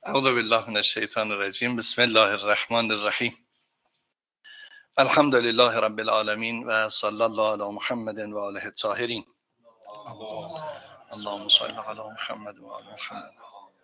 اعوذ بالله من الشیطان الرجیم. بسم الله الرحمن الرحیم. الحمد لله رب العالمین و صلی الله علی محمد و آله الطاهرین. اللهم صل علی محمد و آل محمد.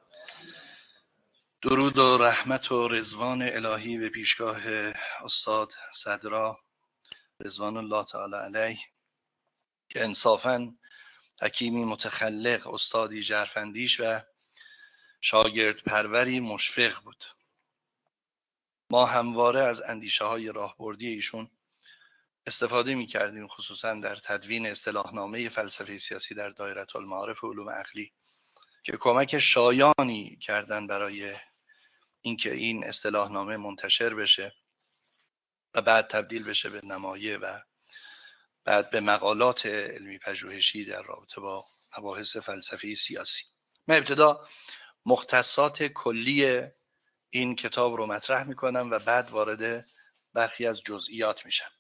درود و رحمت و رضوان الهی به پیشگاه استاد صدرا رضوان الله تعالی علیه که انصافاً حکیمی متخلق، استادی ژرفاندیش و شاگرد پروری مشفق بود. ما همواره از اندیشه های راهبردی ایشون استفاده می کردیم، خصوصا در تدوین اصطلاحنامه فلسفه سیاسی در دایره المعارف علوم عقلی که کمک شایانی کردن برای اینکه این اصطلاحنامه منتشر بشه و بعد تبدیل بشه به نمایه و بعد به مقالات علمی پژوهشی در رابطه با مباحث فلسفه سیاسی. من ابتدا مختصات کلی این کتاب رو مطرح میکنم و بعد وارد برخی از جزئیات میشم.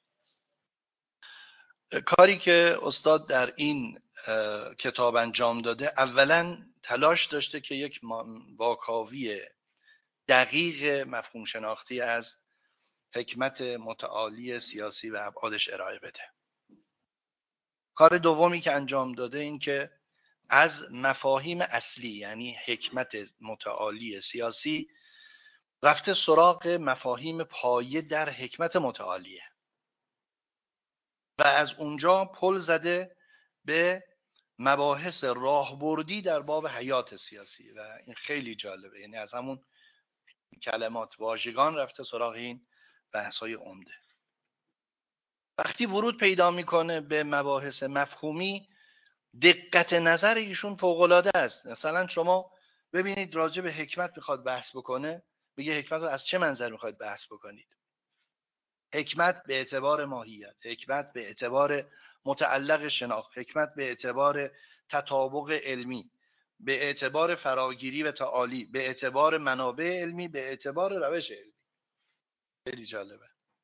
کاری که استاد در این کتاب انجام داده، اولا تلاش داشته که یک واکاوی دقیق مفهوم شناختی از حکمت متعالی سیاسی و ابعادش ارائه بده. کار دومی که انجام داده این که از مفاهیم اصلی یعنی حکمت متعالی سیاسی رفته سراغ مفاهیم پایه در حکمت متعالیه و از اونجا پل زده به مباحث راهبردی در باب حیات سیاسی و این خیلی جالبه. یعنی از همون کلمات واژگان رفته سراغ این بحث‌های عمده. وقتی ورود پیدا میکنه به مباحث مفهومی، دقت نظر ایشون فوق‌العاده است. مثلا شما ببینید راجع به حکمت میخواد بحث بکنه، بگه حکمت رو از چه منظر میخواد بحث بکنید؟ حکمت به اعتبار ماهیت، حکمت به اعتبار متعلق شناخت، حکمت به اعتبار تطابق علمی، به اعتبار فراگیری و تعالی، به اعتبار منابع علمی، به اعتبار روش علمی. خیلی جالبه.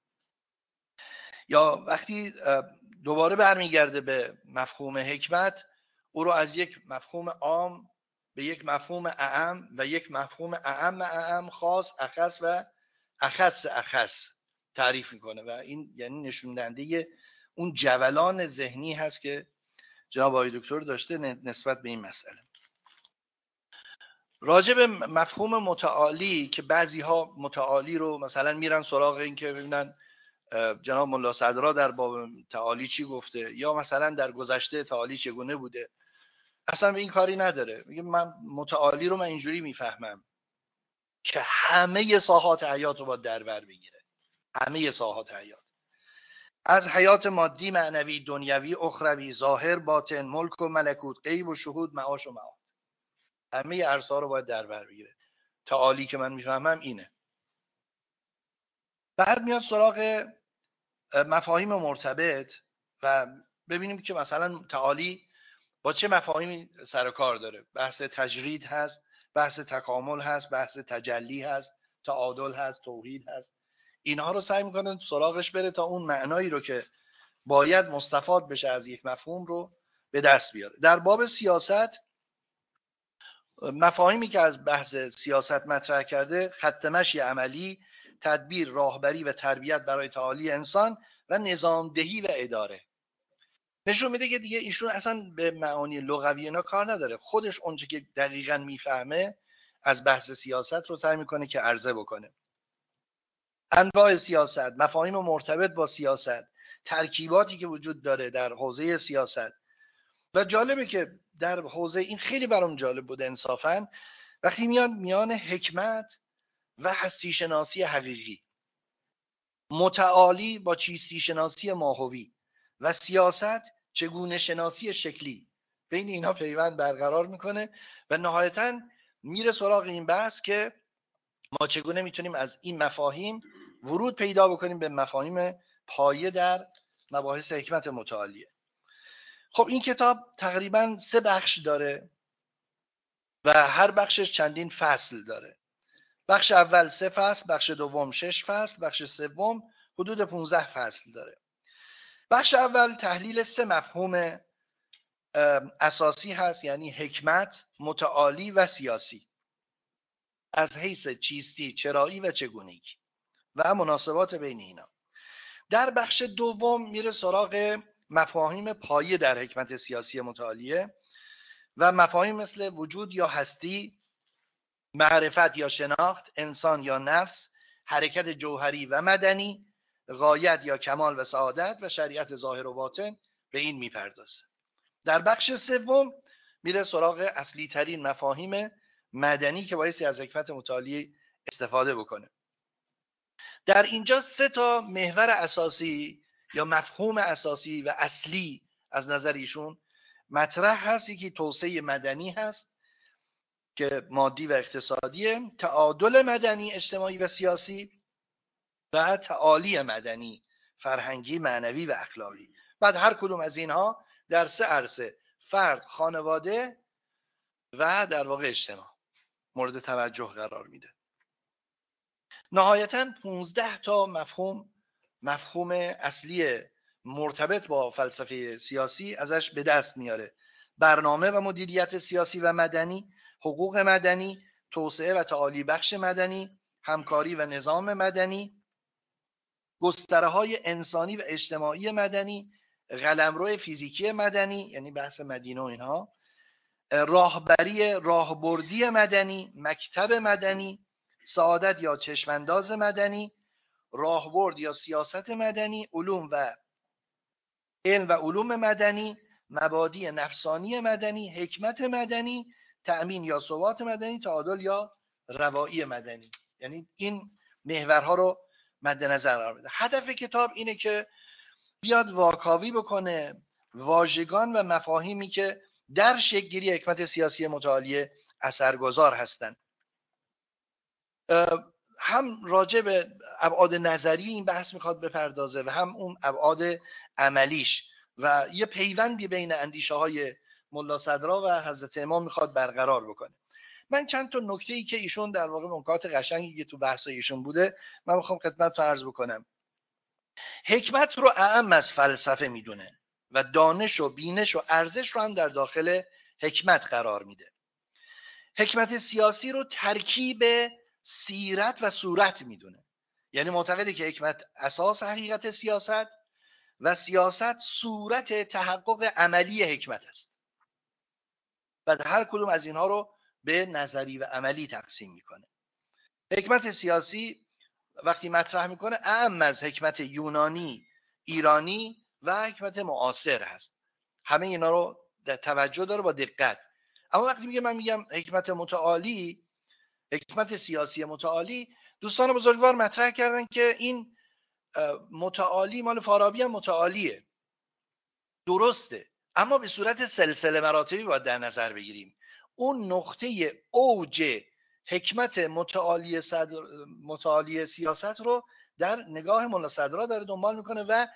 یا وقتی دوباره برمیگرده به مفهوم حکمت، او رو از یک مفهوم عام به یک مفهوم اعم و یک مفهوم اعم خاص اخص و اخص تعریف میکنه و این یعنی نشون دهنده اون جولان ذهنی هست که جناب آقای دکتر داشته نسبت به این مسئله. راجع به مفهوم متعالی که بعضی ها متعالی رو مثلا میرن سراغ این که ببینن جناب ملا صدرا در باب تعالی چی گفته یا مثلا در گذشته تعالی چگونه بوده، اصلا به این کاری نداره. میگه من متعالی رو من اینجوری میفهمم که همه ساحات حیات رو باید در بر بگیره. همه ساحات حیات، از حیات مادی، معنوی، دنیوی، اخروی، ظاهر، باطن، ملک و ملکوت، غیب و شهود، معاش و معاد، همه ارزها رو باید در بر بگیره. تعالی که من میفهمم اینه. بعد میاد سراغ مفاهیم مرتبط و ببینیم که مثلا تعالی با چه مفاهیمی سر و کار داره. بحث تجرید هست، بحث تکامل هست، بحث تجلی هست، تعادل هست، توحید هست. اینها رو سعی میکنه سراغش بره تا اون معنایی رو که باید مستفاد بشه از یک مفهوم رو به دست بیاره. در باب سیاست، مفاهیمی که از بحث سیاست مطرح کرده: خط مشی عملی، تدبیر، راهبری و تربیت برای تعالی انسان و نظامدهی و اداره. نشون میده که دیگه ایشون اصلا به معانی لغوی اینا کار نداره. خودش اونچه که دقیقاً میفهمه از بحث سیاست رو سعی میکنه که عرضه بکنه. انواع سیاست، مفاهیم مرتبط با سیاست، ترکیباتی که وجود داره در حوزه سیاست. و جالبه که در حوزه این خیلی برام جالب بوده انصافاً وقتی میان حکمت و هستی شناسی حقیقی، متعالی با چیستی شناسی ماهوی و سیاست چگونه شناسی شکلی، بین اینها پیوند برقرار میکنه و نهایتاً میره سراغ این بحث که ما چگونه میتونیم از این مفاهیم ورود پیدا بکنیم به مفاهیم پایه در مباحث حکمت متعالیه. خب این کتاب تقریباً 3 بخش داره و هر بخشش چندین فصل داره. بخش اول 3 فصل، بخش دوم 6 فصل، بخش سوم حدود 15 فصل داره. بخش اول تحلیل 3 مفهوم اساسی هست، یعنی حکمت، متعالی و سیاسی. از حیث چیستی، چرایی و چگونگی و مناسبات بین اینا. در بخش دوم میره سراغ مفاهیم پایه در حکمت سیاسی متعالیه و مفاهیم مثل وجود یا هستی، معرفت یا شناخت، انسان یا نفس، حرکت جوهری و مدنی، غایت یا کمال و سعادت و شریعت ظاهر و باطن به این میپردازه. در بخش سوم میره سراغ اصلی ترین مفاهیم مدنی که بایستی از حکمت متعالی استفاده بکنه. در اینجا 3 تا محور اساسی یا مفهوم اساسی و اصلی از نظر ایشون مطرح هست. یکی توسعه مدنی هست که مادی و اقتصادیه، تعادل مدنی اجتماعی و سیاسی و تعالی مدنی فرهنگی، معنوی و اخلاقی. بعد هر کدوم از اینها در 3 عرصه، فرد، خانواده و در واقع اجتماع، مورد توجه قرار میده. نهایتاً 15 تا مفهوم اصلی مرتبط با فلسفه سیاسی ازش به دست میاره: برنامه و مدیریت سیاسی و مدنی، حقوق مدنی، توسعه و تعالی بخش مدنی، همکاری و نظام مدنی، گستره‌های انسانی و اجتماعی مدنی، قلمرو فیزیکی مدنی یعنی بحث مدینه و اینها، راهبردی مدنی، مکتب مدنی، سعادت یا چشمانداز مدنی، راهبرد یا سیاست مدنی، علم و علوم مدنی، مبادی نفسانی مدنی، حکمت مدنی، تأمین یا ثبات مدنی، تعادل یا روایی مدنی. یعنی این محورها رو مد نظر قرار بده. هدف کتاب اینه که بیاد واکاوی بکنه واژگان و مفاهیمی که در شکل گیری حکمت سیاسی متعالی اثرگذار هستند. هم راجع به ابعاد نظری این بحث میخواد بپردازه و هم اون ابعاد عملیش و یه پیوندی بین اندیشه های ملا صدرا و حضرت امام میخواد برقرار بکنه. من چند تا نکته‌ای که ایشون در واقع نکات قشنگی که تو بحث ایشون بوده من میخوام خدمتتون عرض بکنم. حکمت رو اعم از فلسفه میدونه و دانش و بینش و ارزش رو هم در داخل حکمت قرار میده. حکمت سیاسی رو ترکیب سیرت و صورت میدونه، یعنی معتقده که حکمت اساس حقیقت سیاست و سیاست صورت تحقق عملی حکمت است و هر کدوم از اینها رو به نظری و عملی تقسیم میکنه. حکمت سیاسی وقتی مطرح میکنه اعم از حکمت یونانی، ایرانی و حکمت معاصر هست. همه اینا رو در توجه داره با دقت. اما وقتی من میگم حکمت متعالی، حکمت سیاسی متعالی، دوستان بزرگوار مطرح کردن که این متعالی مال فارابی هم متعالیه، درسته، اما به صورت سلسله مراتبی باید در نظر بگیریم. اون نقطه اوج حکمت متعالی سیاست رو در نگاه ملا صدرا داره دنبال میکنه و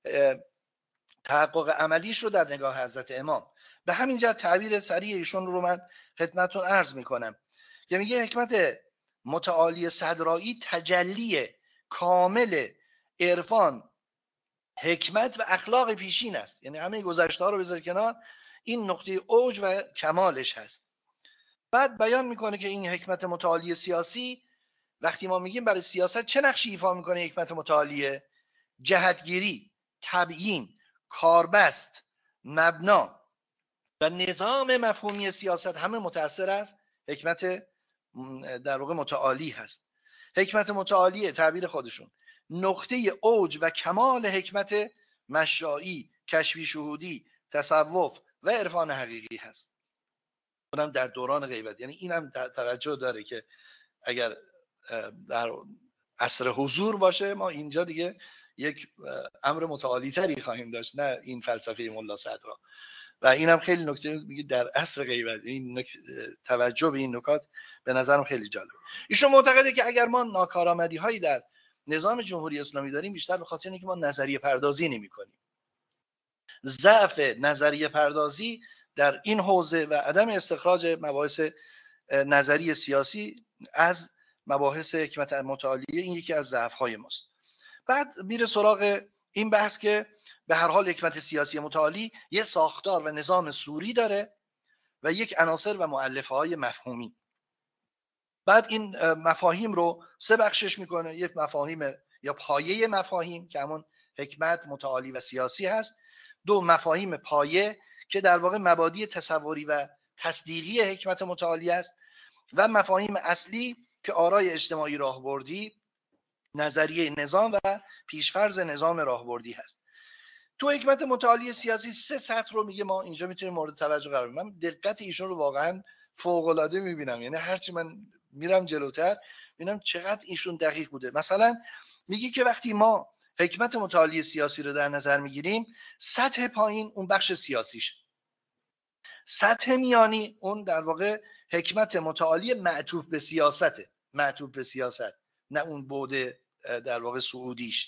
تحقق عملیش رو در نگاه حضرت امام. به همین جهت تعبیر سریع ایشون رو من خدمتتون عرض میکنم که میگه حکمت متعالی صدرایی تجلی کامل عرفان، حکمت و اخلاق پیشین است. یعنی همه گذشته ها رو بذار کنار، این نقطه اوج و کمالش هست. بعد بیان میکنه که این حکمت متعالی سیاسی، وقتی ما میگیم برای سیاست چه نقشی ایفا میکنه حکمت متعالیه؟ جهتگیری، تبیین، کاربست، مبنا و نظام مفهومی سیاست همه متأثر از حکمت در واقع متعالی هست. حکمت متعالی تعبیر خودشون نقطه اوج و کمال حکمت مشائی، کشفی شهودی، تصوف و عرفان حقیقی هست. اونم در دوران غیبت. یعنی اینم توجه داره که اگر در عصر حضور باشه ما اینجا دیگه یک امر متعالی تری خواهیم داشت، نه این فلسفه ملا صدرا. و اینم خیلی نکته میگه در عصر غیبت. این توجه به این نکات به نظرم خیلی جالب. ایشون معتقده که اگر ما ناکارآمدی هایی در نظام جمهوری اسلامی داریم بیشتر به خاطر اینکه ما نظریه پردازی نمی‌کنیم. ضعف نظریه پردازی در این حوزه و عدم استخراج مباحث نظری سیاسی از مباحث حکمت متعالیه این یکی از ضعف‌های ماست. بعد میره سراغ این بحث که به هر حال حکمت سیاسی متعالی یه ساختار و نظام سوری داره و یک عناصر و مؤلفه‌های مفهومی. بعد این مفاهیم رو سه بخشش میکنه. یک مفاهیم یا پایه مفاهیم که همون حکمت، متعالی و سیاسی هست. دو مفاهیم پایه که در واقع مبادی تصوری و تصدیقی حکمت متعالی است. و مفاهیم اصلی که آرای اجتماعی راهبردی، نظریه نظام و پیشفرض نظام راهبردی هست. تو حکمت متعالی سیاسی سه سطح رو میگه ما اینجا میتونیم مورد توجه قرار بدیم. من دقت ایشون رو واقعا فوق العاده میبینم، یعنی هرچی من میرم جلوتر میبینم چقدر ایشون دقیق بوده. مثلا میگه که وقتی ما حکمت متعالی سیاسی رو در نظر میگیریم، سطح پایین اون بخش سیاسیش، سطح میانی اون در واقع حکمت متعالی معطوف به سیاسته، معطوف به سیاست، نه اون بعد در واقع سعودیش،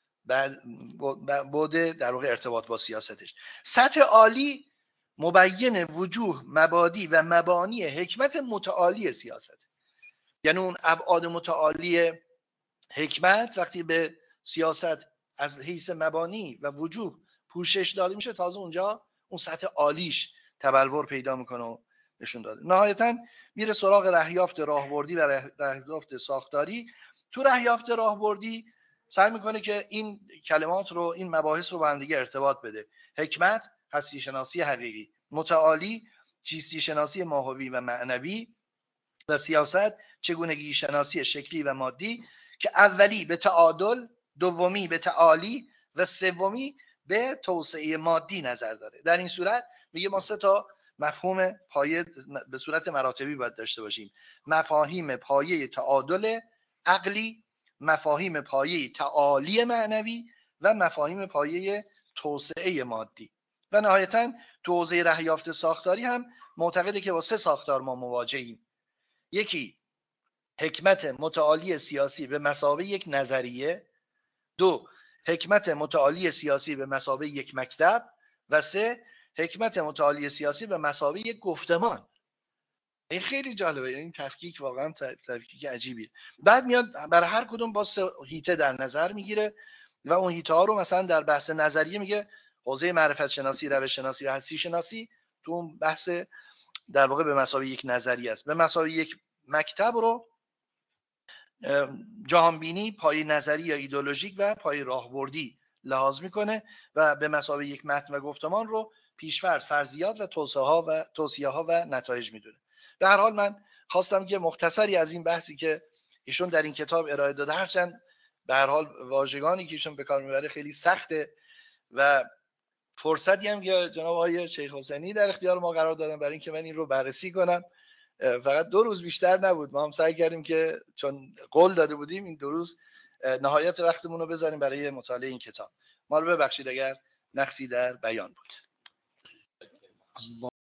بعد در واقع ارتباط با سیاستش. سطح عالی مبین وجوه، مبادی و مبانی حکمت متعالی سیاست، یعنی اون ابعاد متعالی حکمت وقتی به سیاست از حیث مبانی و وجوه پوشش داده میشه، تازه اونجا اون سطح عالیش تبلور پیدا میکنه و نشون داده. نهایتا میره سراغ رهیافت راهبردی و رهیافت ساختاری. تو رهیافت راهبردی سعی میکنه که این کلمات رو، این مباحث رو با هم دیگه ارتباط بده. حکمت هستی شناسی حقیقی، متعالی چیستی شناسی ماهوی و معنوی، و سیاست چگونگی شناسی شکلی و مادی که اولی به تعادل، دومی به تعالی و سومی به توسعه مادی نظر داره. در این صورت میگه ما سه تا مفهوم پایه به صورت مراتبی باید داشته باشیم: مفاهیم پایه تعادل عقلی، مفاهیم پایه تعالی معنوی و مفاهیم پایه توسعه مادی. و نهایتا تو حوزه رهیافت ساختاری هم معتقده که با سه ساختار ما مواجهیم: یکی حکمت متعالی سیاسی به مثابه یک نظریه، دو حکمت متعالی سیاسی به مثابه یک مکتب، و سه حکمت متعالی سیاسی به مثابه یک گفتمان. این خیلی جالبه، این تفکیک واقعا تفکیک عجیبیه. بعد میاد برای هر کدوم با سه هیته در نظر میگیره و اون هیته ها رو مثلا در بحث نظریه میگه حوزه معرفت شناسی، روش شناسی و هستی شناسی تو اون بحث در واقع به مثابه یک نظریه است. به مثابه یک مکتب رو جهانبینی، پای نظری یا ایدئولوژیک و پای راهبردی لحاظ میکنه و به مثابه یک متن و گفتمان رو پیشفرض، فرضیات و توصیه ها و نتایج میدونه. به هر حال من خواستم که مختصری از این بحثی که ایشون در این کتاب ارائه داده، هرچند به هر حال واژگانی که ایشون به کار میبره خیلی سخته و فرصتی هم که جناب آقای شیخ حسینی در اختیار ما قرار دادن برای اینکه من این رو بررسی کنم، فقط 2 روز بیشتر نبود. ما هم سعی کردیم که چون قول داده بودیم این 2 روز نهایت وقتمون رو بذاریم برای مطالعه این کتاب. ما رو ببخشید اگر نقصی در بیان بود.